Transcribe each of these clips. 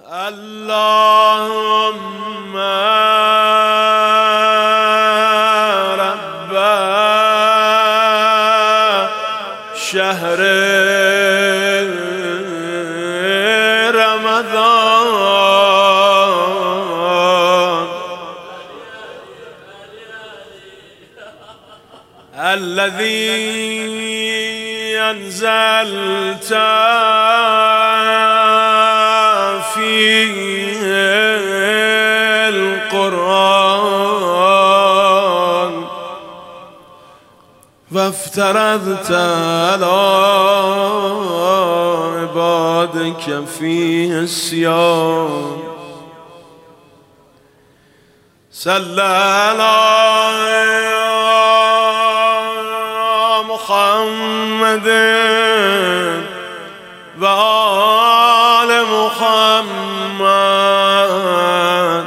اللهم رب شهر رمضان الذي أنزلت فيه القرآن وافترضت على عبادك فيه الصيام صلى على محمد وآل محمد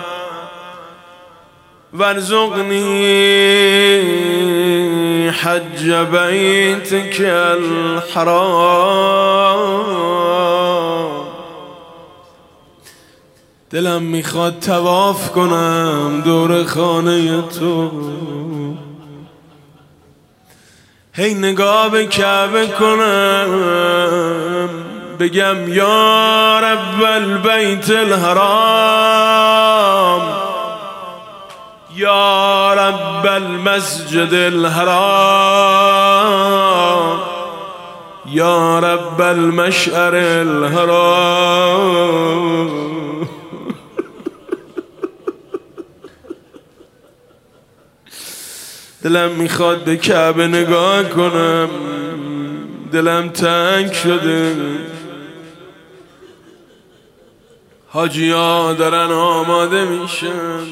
وارزقني حج بيتك الحرام. دلم میخواد طواف کنم دور خانه تو، هی نگاه به کعبه کنم بگم یا رب البیت الحرام، یا رب المسجد الحرام، یا رب المشعر الحرام. دلم میخواد به کعبه نگاه کنم، دلم تنگ شده. حاجی‌ها دارن آماده میشن،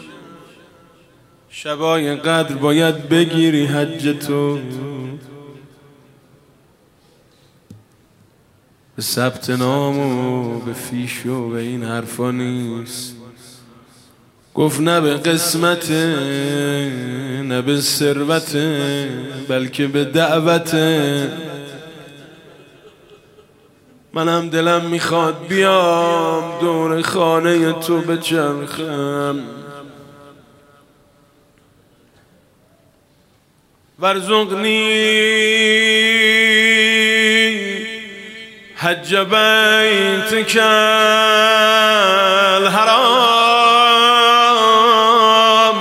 شبای قدر باید بگیری حج تو. به ثبت نام و به فیش و به این حرفا نیست. گفت نه به قسمت نه به ثروت بلکه به دعوت. منم دلم میخواد بیام دور خانه تو بچرخم. وارزقنی حج بیتک الحرام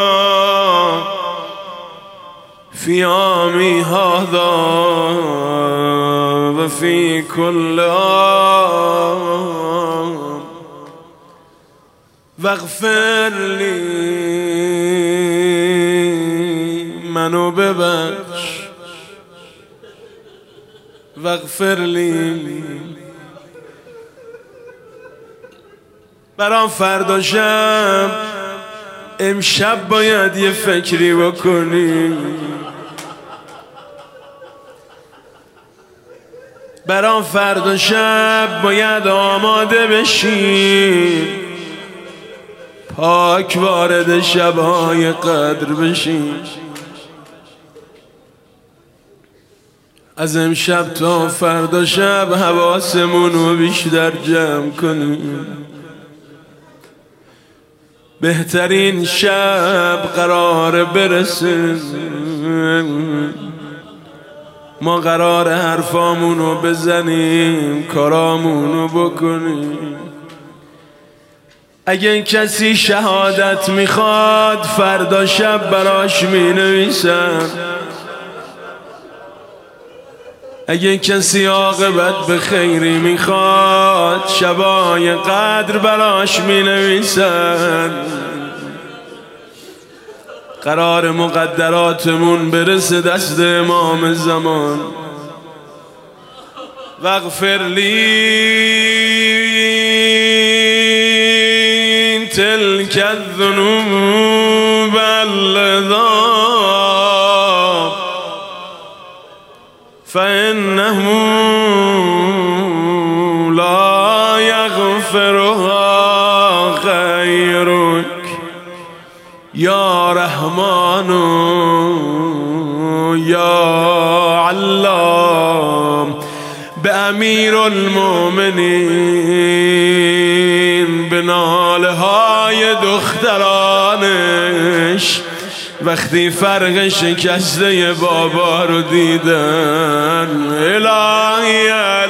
فی عامی هذا و فی کل عام واغفر لی منو ببخش واغفر لی. برام فردا شب امشب باید یه فکری بکنی، برام فردا شب باید آماده بشی، پاک وارد شبهای قدر بشی. از امشب تا فردا شب حواسمون رو بیشتر جمع کنیم. بهترین شب قرار برسه، ما قرار حرفامون رو بزنیم کارامون رو بکنیم. اگه کسی شهادت میخواد فردا شب براش مینویسم، اگه کسی عاقبت به خیری میخواد شبای قدر براش مینویسن. قرار مقدراتمون برسه دست امام زمان. واغفر لی تلک الذنوب اللذاب فإنه لا يغفرها غيرك یا رحمان یا علام. به امیر المؤمنین وقتی فرق شکسته بابا رو دیدن. الهی